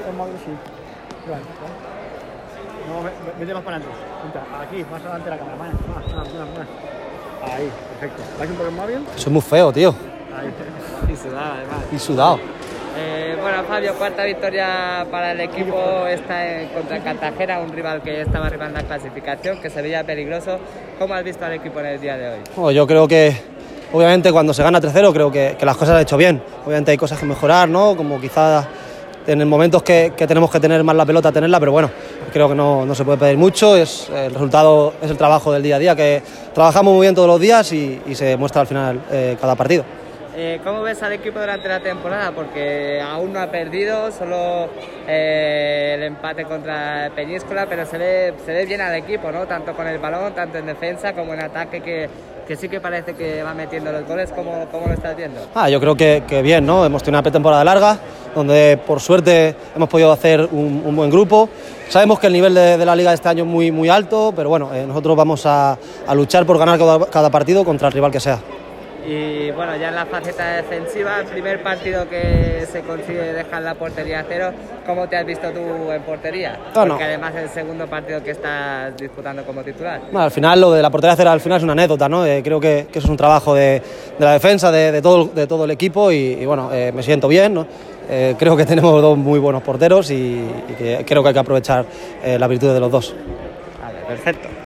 el móvil, sí. Vale, no, vete más para adelante. Aquí, más adelante la cámara. Más. Ahí, perfecto. ¿Vais un poco el móvil? Eso es muy feo, tío. Ahí. Y sudado, además. Y sudado. Bueno, Fabio, cuarta victoria para el equipo está contra Cartagena, un rival que estaba arriba en la clasificación, que se veía peligroso. ¿Cómo has visto al equipo en el día de hoy? Bueno, yo creo que, obviamente, cuando se gana 3-0, creo que las cosas las he hecho bien. Obviamente hay cosas que mejorar, ¿no? Como quizás en momentos que tenemos que tener más la pelota, tenerla, pero bueno, creo que no se puede pedir mucho. El resultado es el trabajo del día a día, que trabajamos muy bien todos los días y se muestra al final cada partido. ¿Cómo ves al equipo durante la temporada? Porque aún no ha perdido, solo el empate contra Peñíscola, pero se ve bien al equipo, ¿no? Tanto con el balón, tanto en defensa como en ataque, que sí que parece que va metiendo los goles. ¿Cómo lo estás viendo? Yo creo que bien, ¿no? Hemos tenido una pretemporada larga, donde por suerte hemos podido hacer un buen grupo. Sabemos que el nivel de la liga de este año es muy, muy alto, pero bueno, nosotros vamos a luchar por ganar cada partido contra el rival que sea. Y bueno, ya en la faceta defensiva, el primer partido que se consigue dejar la portería a cero, ¿cómo te has visto tú en portería? Porque además es el segundo partido que estás disputando como titular. Bueno, al final lo de la portería a cero al final es una anécdota, ¿no? Creo que eso es un trabajo de la defensa, de todo el equipo y bueno, me siento bien, ¿no? Creo que tenemos dos muy buenos porteros y que creo que hay que aprovechar la virtud de los dos. Vale, perfecto.